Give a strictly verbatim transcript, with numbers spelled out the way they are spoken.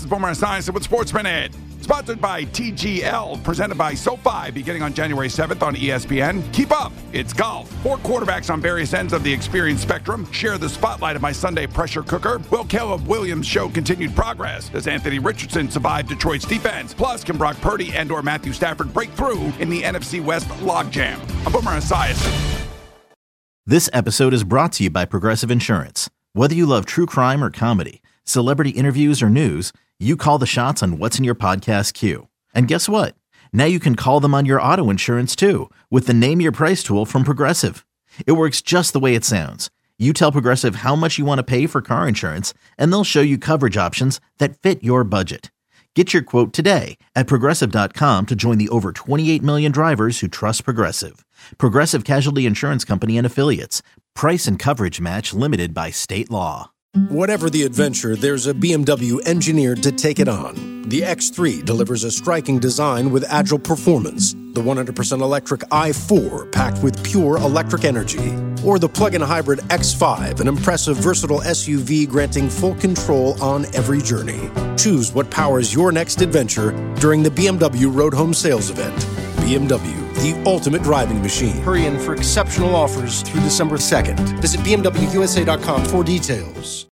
Boomer Esiason with Sports Minute. Sponsored by T G L, presented by SoFi, beginning on January seventh on E S P N. Keep up, it's golf. Four quarterbacks on various ends of the experience spectrum share the spotlight of my Sunday pressure cooker. Will Caleb Williams show continued progress? Does Anthony Richardson survive Detroit's defense? Plus, can Brock Purdy and or Matthew Stafford break through in the N F C West logjam? I'm Boomer Esiason. This episode is brought to you by Progressive Insurance. Whether you love true crime or comedy, celebrity interviews or news, you call the shots on what's in your podcast queue. And guess what? Now you can call them on your auto insurance too with the Name Your Price tool from Progressive. It works just the way it sounds. You tell Progressive how much you want to pay for car insurance, and they'll show you coverage options that fit your budget. Get your quote today at Progressive dot com to join the over twenty-eight million drivers who trust Progressive. Progressive Casualty Insurance Company and Affiliates. Price and coverage match limited by state law. Whatever the adventure, there's a B M W engineered to take it on. The X three delivers a striking design with agile performance. The one hundred percent electric i four, packed with pure electric energy. Or the plug-in hybrid X five, an impressive, versatile S U V granting full control on every journey. Choose what powers your next adventure during the B M W Road Home Sales Event. B M W, the ultimate driving machine. Hurry in for exceptional offers through December second. Visit B M W U S A dot com for details.